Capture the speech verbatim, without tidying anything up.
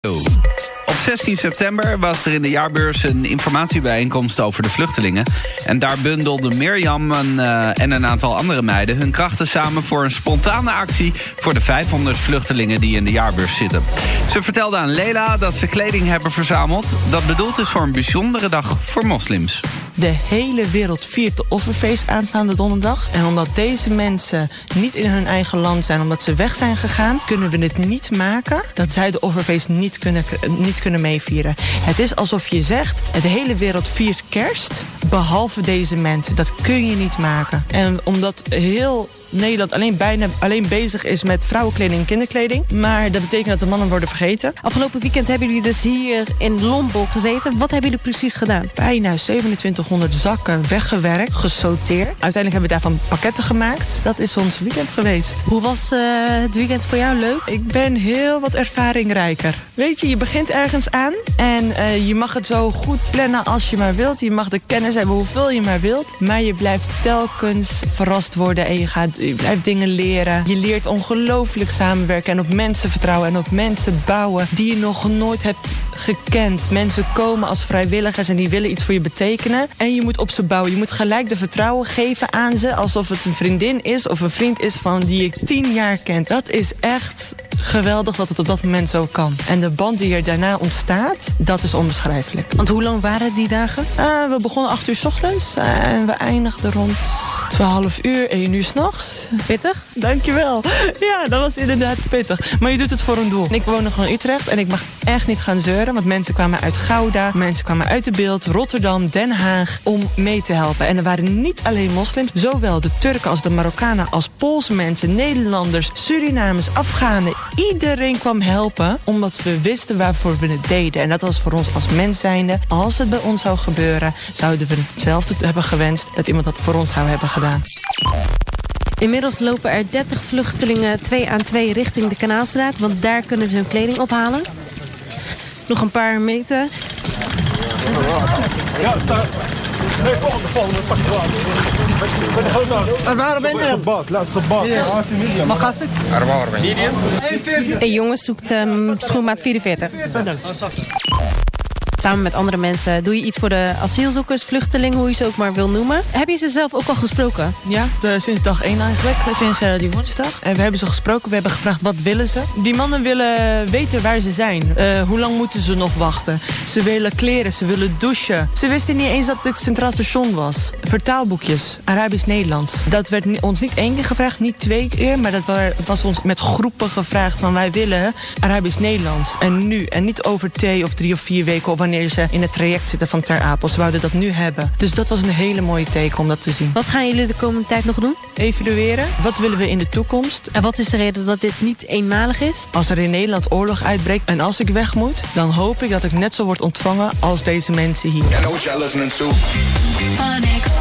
Op zestien september was er in de jaarbeurs een informatiebijeenkomst over de vluchtelingen. En daar bundelden Mirjam en, uh, en een aantal andere meiden hun krachten samen voor een spontane actie voor de vijfhonderd vluchtelingen die in de jaarbeurs zitten. Ze vertelde aan Leila dat ze kleding hebben verzameld dat bedoeld is voor een bijzondere dag voor moslims. De hele wereld viert de offerfeest aanstaande donderdag. En omdat deze mensen niet in hun eigen land zijn, omdat ze weg zijn gegaan, kunnen we het niet maken dat zij de offerfeest niet kunnen, niet kunnen meevieren. Het is alsof je zegt, de hele wereld viert kerst, behalve deze mensen. Dat kun je niet maken. En omdat heel Nederland alleen bijna alleen bezig is met vrouwenkleding en kinderkleding. Maar dat betekent dat de mannen worden vergeten. Afgelopen weekend hebben jullie dus hier in Lombok gezeten. Wat hebben jullie precies gedaan? Bijna zevenentwintighonderd zakken weggewerkt, gesorteerd. Uiteindelijk hebben we daarvan pakketten gemaakt. Dat is ons weekend geweest. Hoe was uh, het weekend voor jou? Leuk? Ik ben heel wat ervaringrijker. Weet je, je begint ergens aan en uh, je mag het zo goed plannen als je maar wilt. Je mag de kennis hebben hoeveel je maar wilt. Maar je blijft telkens verrast worden en je gaat Je blijft dingen leren. Je leert ongelooflijk samenwerken en op mensen vertrouwen en op mensen bouwen die je nog nooit hebt gekend. Mensen komen als vrijwilligers en die willen iets voor je betekenen. En je moet op ze bouwen. Je moet gelijk de vertrouwen geven aan ze alsof het een vriendin is of een vriend is van die je tien jaar kent. Dat is echt geweldig dat het op dat moment zo kan. En de band die er daarna ontstaat, dat is onbeschrijfelijk. Want hoe lang waren die dagen? Uh, we begonnen acht uur 's ochtends en we eindigden rond twaalf uur, één uur 's nachts. Pittig? Dankjewel. Ja, dat was inderdaad pittig. Maar je doet het voor een doel. Ik woon nog in Utrecht en ik mag echt niet gaan zeuren. Want mensen kwamen uit Gouda, mensen kwamen uit de Beeld, Rotterdam, Den Haag om mee te helpen. En er waren niet alleen moslims, zowel de Turken als de Marokkanen als Poolse mensen, Nederlanders, Surinamers, Afghanen. Iedereen kwam helpen omdat we wisten waarvoor we het deden. En dat was voor ons als mens zijnde. Als het bij ons zou gebeuren, zouden we hetzelfde hebben gewenst dat iemand dat voor ons zou hebben gedaan. Inmiddels lopen er dertig vluchtelingen twee aan twee richting de Kanaalstraat, want daar kunnen ze hun kleding ophalen. Nog een paar meter. Ja, daar. Nee, volgende, volgende. Pak je wel. Waar ben je? Bak, laatste bak. Magasik? Medium. Een jongen zoekt um, schoenmaat vierenveertig. Samen met andere mensen doe je iets voor de asielzoekers, vluchtelingen, hoe je ze ook maar wil noemen. Heb je ze zelf ook al gesproken? Ja, de, sinds dag één eigenlijk, sinds uh, die woensdag. En we hebben ze gesproken, we hebben gevraagd wat willen ze. Die mannen willen weten waar ze zijn. Uh, hoe lang moeten ze nog wachten? Ze willen kleren, ze willen douchen. Ze wisten niet eens dat dit Centraal Station was. Vertaalboekjes, Arabisch-Nederlands. Dat werd ni- ons niet één keer gevraagd, niet twee keer. Maar dat was ons met groepen gevraagd van wij willen Arabisch-Nederlands. En nu, en niet over twee of drie of vier weken of wanneer ze in het traject zitten van Ter Apel. Ze wouden dat nu hebben. Dus dat was een hele mooie teken om dat te zien. Wat gaan jullie de komende tijd nog doen? Evalueren. Wat willen we in de toekomst? En wat is de reden dat dit niet eenmalig is? Als er in Nederland oorlog uitbreekt en als ik weg moet, dan hoop ik dat ik net zo word ontvangen als deze mensen hier.